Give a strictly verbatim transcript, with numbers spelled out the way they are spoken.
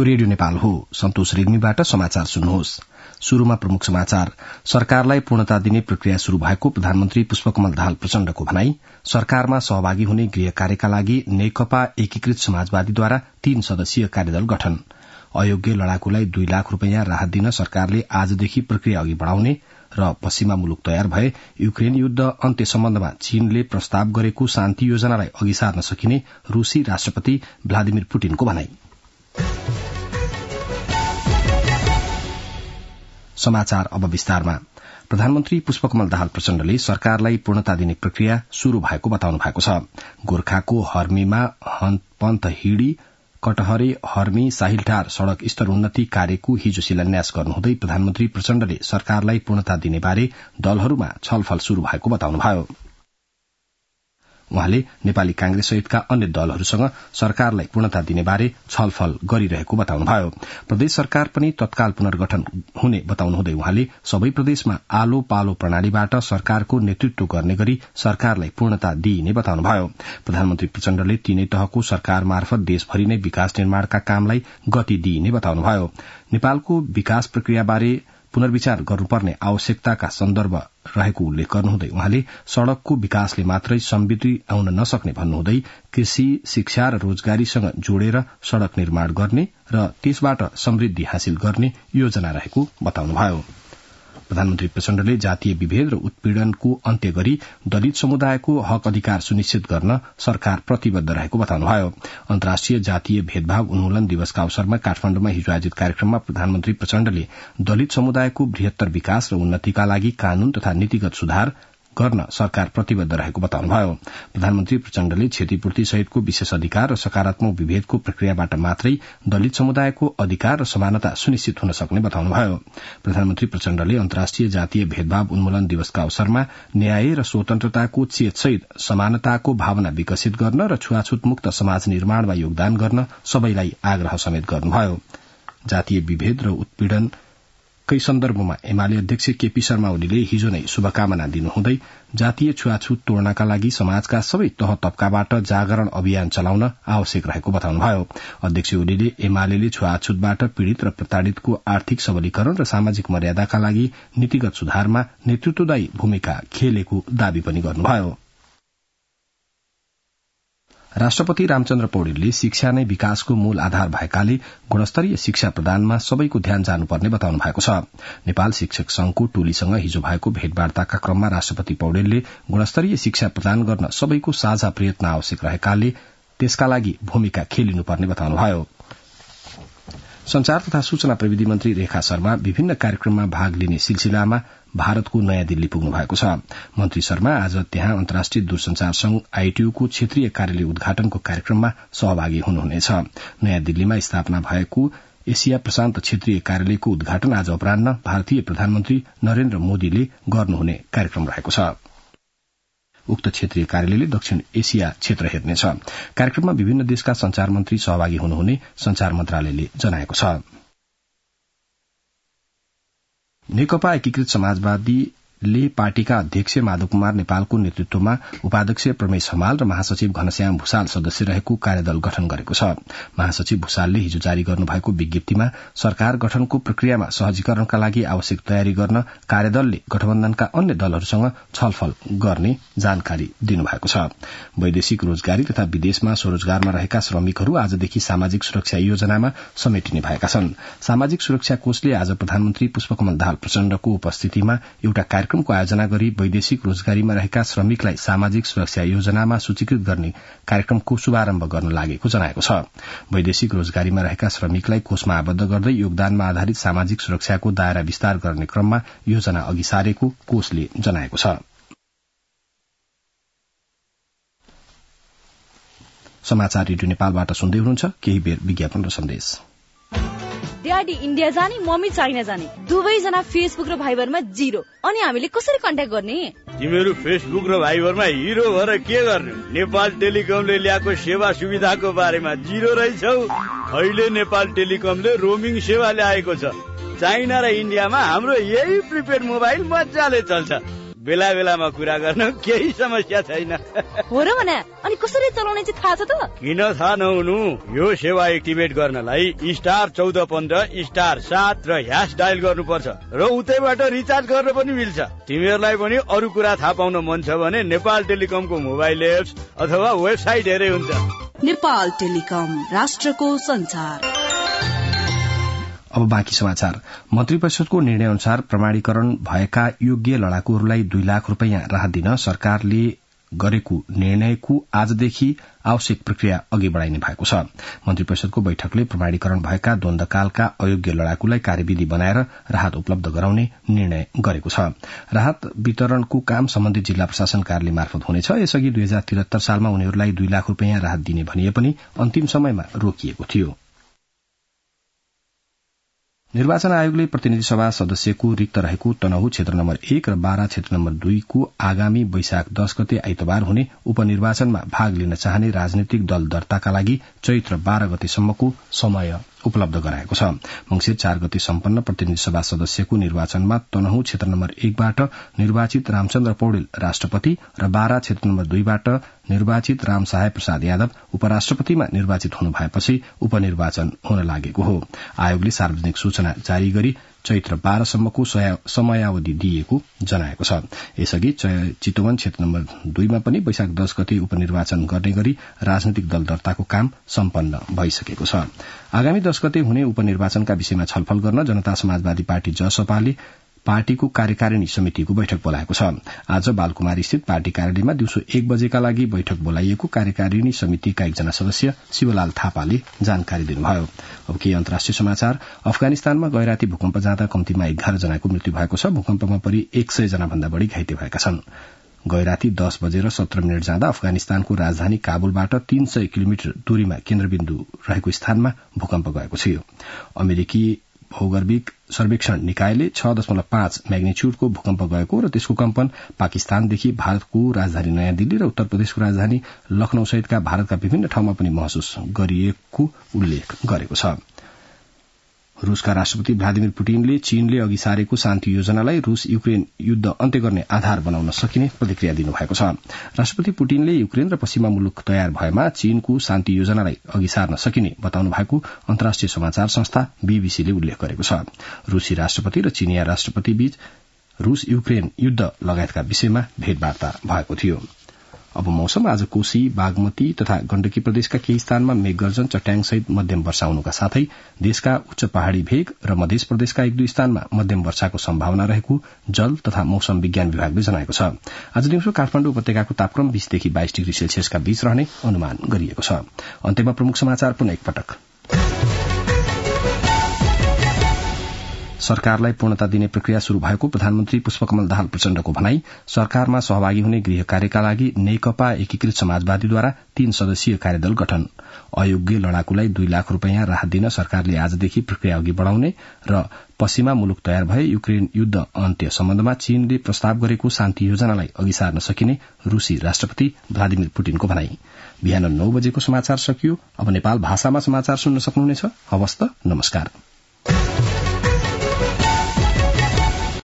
यो रेडियो नेपाल हो। सन्तोष रेग्मीबाट समाचार सुन्नुहोस्। शुरूमा प्रमुख समाचार। सरकारलाई पूर्णता दिने प्रक्रिया शुरू भएको प्रधानमन्त्री पुष्पकमल दाहाल प्रचण्डको भनाई। सरकारमा सहभागी हुने गृह कार्यका लागि नेकपा एकीकृत समाजवादीद्वारा तीन सदस्यीय कार्यदल गठन। अयोग्य लड़ाकुलाई दुई लाख रूपियाँ राहत दिन सरकारले आजदेखि प्रक्रिया अघि बढ़ाउने र पश्चिमा मुलुक तयार भए युक्रेन युद्ध अन्त्य सम्बन्धमा चीनले प्रस्ताव गरेको शान्ति योजनालाई अघि सार्न सकिने रूसी राष्ट्रपति भ्लादिमिर पुटिनको भनाई। समाचार अब विस्तारमा। प्रधानमन्त्री पुष्पकमल दाहाल प्रचण्डले सरकारलाई पूर्णता दिने प्रक्रिया शुरू भएको बताउनु भएको छ। गोर्खाको हर्मीमा पन्थ हिड़ी कटहरे हर्मी साहिलटार सड़क स्तर उन्नति कार्यको हिजो शिलान्यास गर्नुहुँदै प्रधानमन्त्री प्रचण्डले सरकारलाई पूर्णता दिने बारे दलहरूमा छलफल शुरू भएको बताउनुभयो। उहाँले नेपाली कांग्रेस सहितका अन्य दलहरूसँग सरकारलाई पूर्णता दिने बारे छलफल गरिरहेको बताउनुभयो। प्रदेश सरकार पनि तत्काल पुनर्गठन हुने बताउनुहुँदै उहाँले सबै प्रदेशमा आलो पालो प्रणालीबाट सरकारको नेतृत्व गर्ने गरी सरकारलाई पूर्णता दिइने बताउनुभयो। प्रधानमन्त्री प्रचण्डले तीनै तहको सरकार मार्फत देशभरि नै विकास निर्माणका कामलाई गति दिइने बताउनुभयो। नेपालको विकास प्रक्रियाबारे पुनर्विचार गर्नुपर्ने आवश्यकताका सन्दर्भ रहेको उल्लेख गर्नुहुँदै उहाँले सड़कको विकासले मात्रै समृद्धि आउन नसक्ने भन्नुहुँदै कृषि, शिक्षा र रोजगारीसँग जोडेर सड़क निर्माण गर्ने र त्यसबाट समृद्धि हासिल गर्ने योजना रहेको बताउनुभयो। प्रधानमन्त्री प्रचण्डले जातीय विभेद र उत्पीड़नको अन्त्य गरी दलित समुदायको हक अधिकार सुनिश्चित गर्न सरकार प्रतिबद्ध रहेको बताउनुभयो। अन्तर्राष्ट्रिय जातीय भेदभाव उन्मूलन दिवसका अवसरमा काठमाण्डुमा हिजो आयोजित कार्यक्रममा प्रधानमन्त्री प्रचण्डले दलित समुदायको बृहत्तर विकास र उन्नतिका लागि कानून तथा नीतिगत सुधार गर्न सरकार प्रतिबद्ध रहेको बताउनुभयो। प्रधानमन्त्री प्रचण्डले क्षतिपूर्ति सहितको विशेष अधिकार र सकारात्मक विभेदको प्रक्रियाबाट मात्रै दलित समुदायको अधिकार र समानता सुनिश्चित हुन सक्ने बताउनुभयो। प्रधानमन्त्री प्रचण्डले अन्तर्राष्ट्रिय जातीय भेदभाव उन्मूलन दिवसका अवसरमा न्याय र स्वतन्त्रताको चेतसहित समानताको भावना विकसित गर्न र छुवाछुत मुक्त समाज निर्माणमा योगदान गर्न सबैलाई आग्रह समेत गर्नुभयो। जातीय विभेद र उत्पीड़न कै सन्दर्भमा एमाले अध्यक्ष केपी शर्मा ओलीले हिजो नै शुभकामना दिनुहुँदै जातीय छुवाछुत तोड्नका लागि समाजका सबै तह तबकाबाट जागरण अभियान चलाउन आवश्यक रहेको बताउनुभयो। अध्यक्ष ओलीले एमाले छुवाछुतबाट पीड़ित र प्रताड़ितको आर्थिक सबलीकरण र सामाजिक मर्यादाका लागि नीतिगत सुधारमा नेतृत्वदायी भूमिका खेलेको दावी पनि गर्नुभयो। राष्ट्रपति रामचन्द्र पौडेलले शिक्षा नै विकासको मूल आधार भएकाले गुणस्तरीय शिक्षा प्रदानमा सबैको ध्यान जानुपर्ने बताउनु भएको छ। नेपाल शिक्षक संघको टोलीसँग हिजो भएको भेटवार्ताका क्रममा राष्ट्रपति पौडेलले गुणस्तरीय शिक्षा प्रदान गर्न सबैको साझा प्रयत्न आवश्यक रहेकाले त्यसका लागि भूमिका खेलिनुपर्ने बताउनुभयो। संचार तथा सूचना प्रविधि मन्त्री रेखा शर्मा विभिन्न कार्यक्रममा भाग लिने सिलसिलामा भारतको नयाँ दिल्ली पुग्नु भएको छ। मन्त्री शर्मा आज त्यहाँ अन्तर्राष्ट्रिय दूरसंचार संघ आईटीयूको क्षेत्रीय कार्यालय उद्घाटनको कार्यक्रममा सहभागी हुनुहुनेछ। नयाँ दिल्लीमा स्थापना भएको एशिया प्रशान्त क्षेत्रीय कार्यालयको उद्घाटन आज अपराह्न भारतीय प्रधानमन्त्री नरेन्द्र मोदीले गर्नुहुने कार्यक्रम रहेको छ। उक्त क्षेत्रीय कार्यालयले दक्षिण एशिया क्षेत्र हेर्नेछ। कार्यक्रममा विभिन्न देशका संचार मन्त्री सहभागी हुनुहुने संचार मन्त्रालयले जनाएको छ। नेकपा एकीकृत समाजवादीले पार्टीका अध्यक्ष माधव कुमार नेपालको नेतृत्वमा उपाध्यक्ष प्रमेश हमाल र महासचिव घनश्याम भूषाल सदस्य रहेको कार्यदल गठन गरेको छ। महासचिव भूषालले हिजो जारी गर्नुभएको विज्ञप्तिमा सरकार गठनको प्रक्रियामा सहजीकरणका लागि आवश्यक तयारी गर्न कार्यदलले गठबन्धनका अन्य दलहरूसँग छलफल गर्ने जानकारी दिनुभएको छ। वैदेशिक रोजगारी तथा विदेशमा स्वरोजगारमा रहेका श्रमिकहरू आजदेखि सामाजिक सुरक्षा योजनामा समेटिने भएका छन्। सामाजिक सुरक्षा कोषले आज प्रधानमन्त्री पुष्पकमल दाहाल प्रचण्डको उपस्थितिमा एउटा कार्यक्रमको आयोजना गरी वैदेशिक रोजगारीमा रहेका श्रमिकलाई सामाजिक सुरक्षा योजनामा सूचीकृत गर्ने कार्यक्रमको शुभारम्भ गर्न लागेको जनाएको छ। वैदेशिक रोजगारीमा रहेका श्रमिकलाई कोषमा आबद्ध गर्दै योगदानमा आधारित सामाजिक सुरक्षाको दायरा विस्तार गर्ने क्रममा योजना अघि सारेको कोषले जनाएको छ। समाचार रेडियो नेपालबाट सुन्दै हुनुहुन्छ। केही बेर विज्ञापन र सन्देश। ड्याडी इन्डिया जाने, मम्मी चाइना जाने, दुवैजना फेसबुक र भाइबरमा जिरो। अनि हामीले कसरी कन्ट्याक्ट गर्ने? तिमीहरू फेसबुक र भाइबरमा हिरो भएर के गर्ने? नेपाल टेलिकमले ल्याएको सेवा सुविधाको बारेमा जिरो रहेछौ। अहिले नेपाल टेलिकमले रोमिङ सेवा ल्याएको छ। चाइना र इन्डियामा हाम्रो यही प्रिपेड मोबाइल मजाले चल्छ। बेला बेलामा कुरा गर्न केही समस्या छैन। हो र भने अनि कसरी चलाउने चाहिँ थाहा छ त? किन थाहा नहुनु? यो सेवा एक्टिभेट गर्नलाई स्टार चौध पन्ध्र स्टार सात र ह्यास डायल गर्नुपर्छ र उतैबाट रिचार्ज गर्न पनि मिल्छ। तिमीहरूलाई पनि अरू कुरा थाहा पाउन मन छ भने नेपाल टेलिकमको मोबाइल एप्स अथवा वेबसाइट हेरे हुन्छ। नेपाल टेलिकम, राष्ट्रको संचार। अब बाँकी समाचार। मन्त्री परिषदको निर्णय अनुसार प्रमाणीकरण भएका योग्य लडाकुहरूलाई दुई लाख रूपियाँ राहत दिन सरकारले गरेको निर्णयको आजदेखि आवश्यक प्रक्रिया अघि बढ़ाइने भएको छ। मन्त्री परिषदको बैठकले प्रमाणीकरण भएका द्वन्द्वकालका अयोग्य लडाकुलाई कार्यविधि बनाएर राहत उपलब्ध गराउने निर्णय गरेको छ। राहत वितरणको काम सम्बन्धित जिल्ला प्रशासन कार्यालय मार्फत हुनेछ। यसअघि दुई हजार त्रिहत्तर सालमा उनीहरूलाई दुई लाख रूपियाँ राहत दिने भनिए पनि अन्तिम समयमा रोकिएको थियो। निर्वाचन आयोगले प्रतिनिधि सभा सदस्यको रिक्त रहेको तनहु क्षेत्र नम्बर एक र बारा क्षेत्र नम्बर दुईको आगामी वैशाख दश गते आइतबार हुने उपनिर्वाचनमा भाग लिन चाहने राजनीतिक दल दर्ताका लागि चैत्र बाह्र गतेसम्मको समय उपलब्ध गराएको छ। मंसिर चार गते सम्पन्न प्रतिनिधि सभा सदस्यको निर्वाचनमा तनहु क्षेत्र नम्बर एकबाट निर्वाचित रामचन्द्र पौडेल राष्ट्रपति र बारा क्षेत्र नम्बर दुईबाट निर्वाचित रामसहाय प्रसाद यादव उपराष्ट्रपतिमा निर्वाचित हुनु भएपछि उपनिर्वाचन हुन लागेको हो। आयोगले सार्वजनिक सूचना जारी गरी चैत्र बाह्रसम्मको समयावधि दिएको जनाएको छ। यसअघि चितवन क्षेत्र नम्बर दुईमा पनि वैशाख दश गते उपनिर्वाचन गर्ने गरी राजनैतिक दल दर्ताको काम सम्पन्न भइसकेको छ। आगामी दश गते हुने उपनिर्वाचनका विषयमा छलफल गर्न जनता समाजवादी पार्टी जसपाले पार्टीको कार्यकारिणी समितिको बैठक बोलाएको छ। आज बालकुमारी स्थित पार्टी कार्यालयमा दिउँसो एक बजेका लागि बैठक बोलाइएको कार्यकारिणी समितिका एकजना सदस्य शिवलाल थापाले जानकारी दिनुभयो। अब केही अन्तर्राष्ट्रिय समाचार। अफगानिस्तानमा गैराती भूकम्प जाँदा कम्तीमा एघार जनाको मृत्यु भएको छ। भूकम्पमा परि एक सय जना भन्दा बढ़ी घाइते भएका छन्। गैराती दस बजेर सत्र मिनट जाँदा अफगानिस्तानको राजधानी काबुलबाट तीन सय किलोमिटर दूरीमा केन्द्रबिन्दु रहेको स्थानमा भूकम्प गएको थियो। अमेरिकी भौगर्भिक सर्वेक्षण निकायले छ दशमलव पाँच म्याग्निच्यूडको भूकम्प गएको र त्यसको कम्पन पाकिस्तानदेखि भारतको राजधानी नयाँ दिल्ली र उत्तर प्रदेशको राजधानी लखनऊ सहितका भारतका विभिन्न ठाउँमा पनि महसुस गरिएको उल्लेख गरेको छ। रूसका राष्ट्रपति भ्लादिमिर पुटिनले चीनले अघि सारेको शान्ति योजनालाई रूस युक्रेन युद्ध अन्त्य गर्ने आधार बनाउन सकिने प्रतिक्रिया दिनुभएको छ। राष्ट्रपति पुटिनले युक्रेन र पश्चिमा मुलुक तयार भएमा चीनको शान्ति योजनालाई अघि सार्न सकिने बताउनु भएको अन्तर्राष्ट्रिय समाचार संस्था बीबीसीले उल्लेख गरेको छ। रूसी राष्ट्रपति र चीनिया राष्ट्रपति बीच रूस युक्रेन युद्ध लगायतका विषयमा भेटवार्ता भएको थियो। अब मौसम। आज कोशी, बागमती तथा गण्डकी प्रदेशका केही स्थानमा मेघगर्जन, चट्याङसहित मध्यम वर्षा हुनुका साथै देशका उच्च पहाड़ी भेग र मध्य प्रदेशका एक दुई स्थानमा मध्यम वर्षाको सम्भावना रहेको जल तथा मौसम विज्ञान विभागले जनाएको छ। आज दिउँसो काठमाडौँ उपत्यकाको तापक्रम बीसदेखि बाइस डिग्री सेल्सियसका बीच रहने अनुमान गरिएको छ। अन्त्यमा प्रमुख समाचार पुनः एकपटक। सरकारलाई पूर्णता दिने प्रक्रिया शुरू भएको प्रधानमन्त्री पुष्पकमल दाहाल प्रचण्डको भनाई। सरकारमा सहभागी हुने गृह कार्यका लागि नेकपा एकीकृत समाजवादीद्वारा तीन सदस्यीय कार्यदल गठन। अयोग्य लडाकुलाई दुई लाख रूपियाँ राहत दिन सरकारले आजदेखि प्रक्रिया अघि बढ़ाउने र पश्चिमा मुलुक तयार भए युक्रेन युद्ध अन्त्य सम्बन्धमा चीनले प्रस्ताव गरेको शान्ति योजनालाई अघि सार्न सकिने रूसी राष्ट्रपति भ्लादिमिर पुटिनको भनाई। बिहान नौ बजेको समाचार सकियो। अब नेपाल भाषामा समाचार सुन्न सक्नुहुनेछ। हवस् त, नमस्कार।